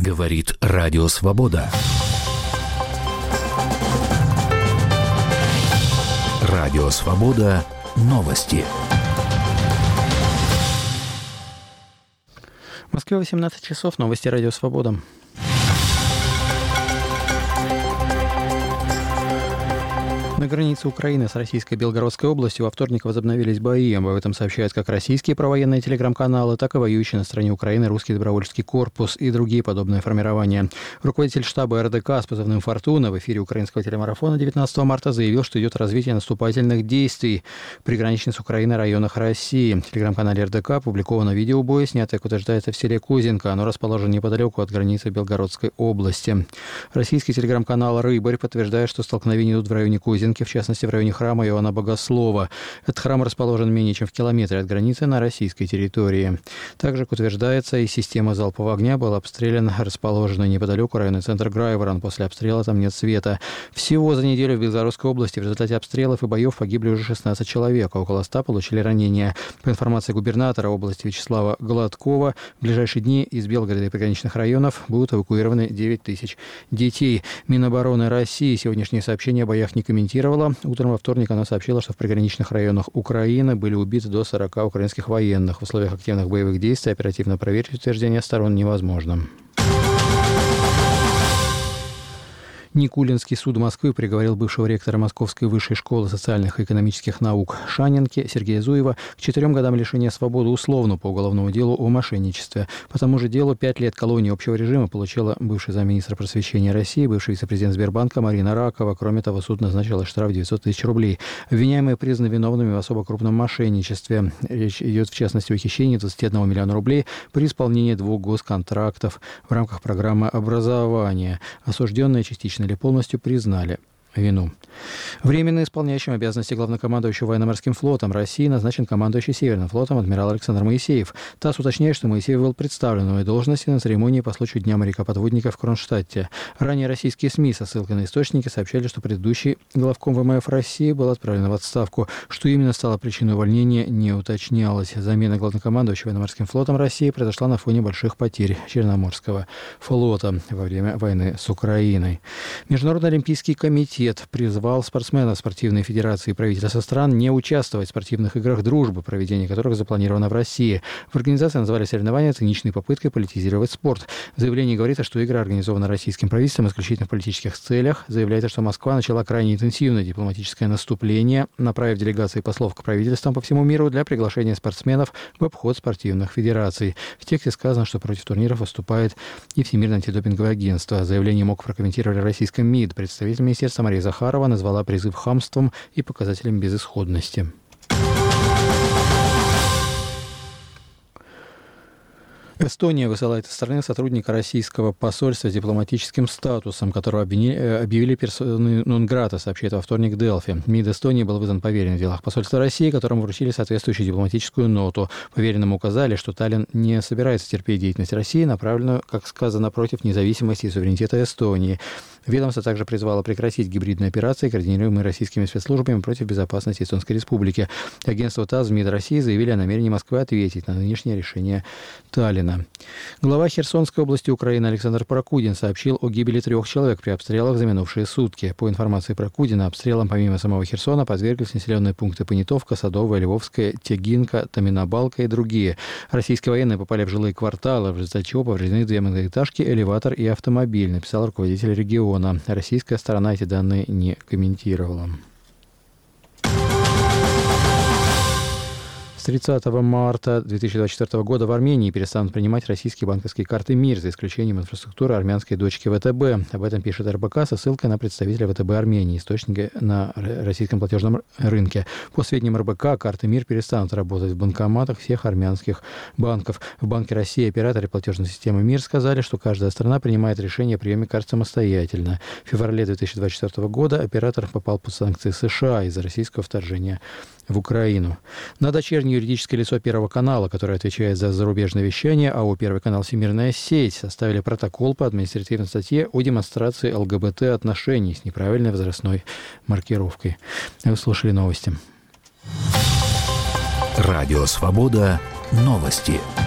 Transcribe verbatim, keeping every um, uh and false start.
Говорит Радио Свобода. Радио Свобода. Новости. В Москве восемнадцать часов. Новости Радио Свобода. На границе Украины с российской Белгородской областью во вторник возобновились бои. Об этом сообщают как российские провоенные телеграм-каналы, так и воюющие на стороне Украины русский добровольческий корпус и другие подобные формирования. Руководитель штаба эр дэ ка с позывным «Фортуна» в эфире украинского телемарафона девятнадцатого марта заявил, что идет развитие наступательных действий в приграничных с Украиной районах России. В телеграм-канале эр дэ ка опубликовано видео боя, снятое, как утверждается, в селе Кузинка. Оно расположено неподалеку от границы Белгородской области. Российский телеграм-канал «Рыбарь» подтверждает, что столкновения идут в районе Кузинки, в частности, в районе храма Иоанна Богослова. Этот храм расположен менее чем в километре от границы на российской территории. Также, как утверждается, и система залпового огня была обстреляна, расположена неподалеку районный центр Грайворон. После обстрела там нет света. Всего за неделю в Белгородской области в результате обстрелов и боев погибли уже шестнадцать человек, а около ста получили ранения. По информации губернатора области Вячеслава Гладкова, в ближайшие дни из Белгорода и приграничных районов будут эвакуированы девять тысяч детей. Минобороны России сегодняшние сообщения о боях не комментирует. Утром во вторник она сообщила, что в приграничных районах Украины были убиты до сорока украинских военных. В условиях активных боевых действий оперативно проверить утверждения сторон невозможно. Никулинский суд Москвы приговорил бывшего ректора Московской высшей школы социальных и экономических наук Шаненки Сергея Зуева к четырем годам лишения свободы условно по уголовному делу о мошенничестве. По тому же делу пять лет колонии общего режима получила бывший замминистра просвещения России, бывший вице-президент Сбербанка Марина Ракова. Кроме того, суд назначил штраф девятьсот тысяч рублей. Обвиняемые признаны виновными в особо крупном мошенничестве. Речь идет, в частности, о хищении двадцати одного миллиона рублей при исполнении двух госконтрактов в рамках программы образования. Осужденные частично или полностью признали вину. Временно исполняющим обязанности главнокомандующего военно-морским флотом России назначен командующий Северным флотом адмирал Александр Моисеев. ТАСС уточняет, что Моисеев был представлен в новой должности на церемонии по случаю Дня моряка-подводника в Кронштадте. Ранее российские СМИ со ссылкой на источники сообщали, что предыдущий главком вэ эм эф России был отправлен в отставку. Что именно стало причиной увольнения, не уточнялось. Замена главнокомандующего военно-морским флотом России произошла на фоне больших потерь Черноморского флота во время войны с Украиной. Международный олимпийский комитет призвал спортсменов спортивной федерации и правительства стран не участвовать в спортивных играх дружбы, проведение которых запланировано в России. В организации назвали соревнования циничной попыткой политизировать спорт. В заявлении говорится, что игры организованы российским правительством исключительно в политических целях. Заявляется, что Москва начала крайне интенсивное дипломатическое наступление, направив делегации послов к правительствам по всему миру для приглашения спортсменов в обход спортивных федераций. В тексте сказано, что против турниров выступает и Всемирное антидопинговое агентство. Заявление МОК прокомментировали российском МИД. Представитель министерства Мария Захарова назвала призыв хамством и показателем безысходности. Эстония высылает из страны сотрудника российского посольства с дипломатическим статусом, которого объявили персоной нон-грата, сообщает во вторник Делфи. МИД Эстонии был выдан поверенный в делах посольства России, которому вручили соответствующую дипломатическую ноту. Поверенному указали, что Таллин не собирается терпеть деятельность России, направленную, как сказано, против независимости и суверенитета Эстонии. Ведомство также призвало прекратить гибридные операции, координируемые российскими спецслужбами против безопасности Эстонской Республики. Агентство ТАСС в МИД России заявили о намерении Москвы ответить на нынешнее решение Таллина. Глава Херсонской области Украины Александр Прокудин сообщил о гибели трех человек при обстрелах за минувшие сутки. По информации Прокудина, обстрелам помимо самого Херсона подверглись населенные пункты Понятовка, Садовая, Львовская, Тягинка, Таминобалка и другие. Российские военные попали в жилые кварталы, в результате чего повреждены две многоэтажки, элеватор и автомобиль, написал руководитель региона. Российская сторона эти данные не комментировала. С тридцатого марта две тысячи двадцать четвёртого года в Армении перестанут принимать российские банковские карты МИР, за исключением инфраструктуры армянской дочки вэ тэ бэ. Об этом пишет эр бэ ка со ссылкой на представителя вэ тэ бэ Армении, источника на российском платежном рынке. По сведениям эр бэ ка, карты МИР перестанут работать в банкоматах всех армянских банков. В Банке России операторы платежной системы МИР сказали, что каждая страна принимает решение о приеме карт самостоятельно. В феврале две тысячи двадцать четвёртого года оператор попал под санкции США из-за российского вторжения в Украину. На дочернее юридическое лицо Первого канала, которое отвечает за зарубежное вещание, АО «Первый канал Всемирная сеть», составили протокол по административной статье о демонстрации эл гэ бэ тэ отношений с неправильной возрастной маркировкой. Вы слушали новости. Радио «Свобода». Новости.